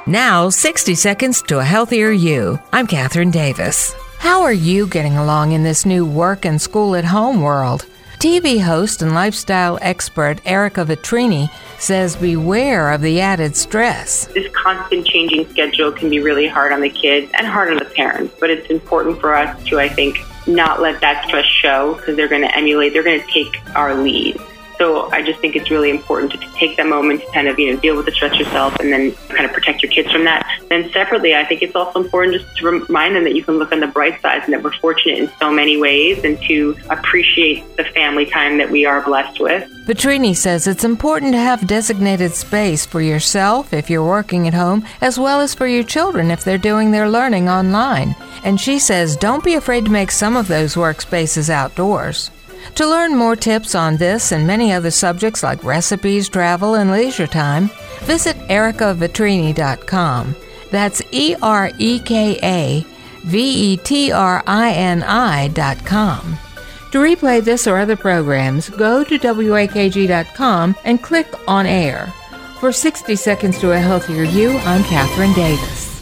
Now, 60 Seconds to a Healthier You. I'm Catherine Davis. How are you getting along in this new work and school at home world? TV host and lifestyle expert Erica Vetrini says beware of the added stress. This constant changing schedule can be really hard on the kids and hard on the parents, but it's important for us to, I think, not let that stress show because they're going to emulate, they're going to take our lead. So I just think it's really important to take that moment to kind of, deal with the stress yourself and then kind of protect your kids from that. Then separately, I think it's also important just to remind them that you can look on the bright sides and that we're fortunate in so many ways and to appreciate the family time that we are blessed with. Vetrini says it's important to have designated space for yourself if you're working at home, as well as for your children if they're doing their learning online. And she says don't be afraid to make some of those workspaces outdoors. To learn more tips on this and many other subjects like recipes, travel, and leisure time, visit ericavetrini.com. That's ErikaVetrini.com. To replay this or other programs, go to WAKG.com and click on air. For 60 Seconds to a Healthier You, I'm Catherine Davis.